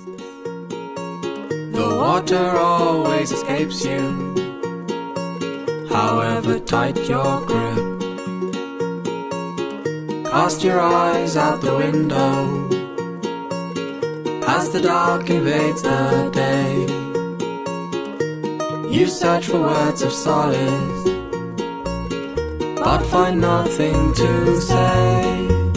The water always escapes you, however tight your grip. Cast your eyes out the window as the dark invades the day. You search for words of solace, but find nothing to say.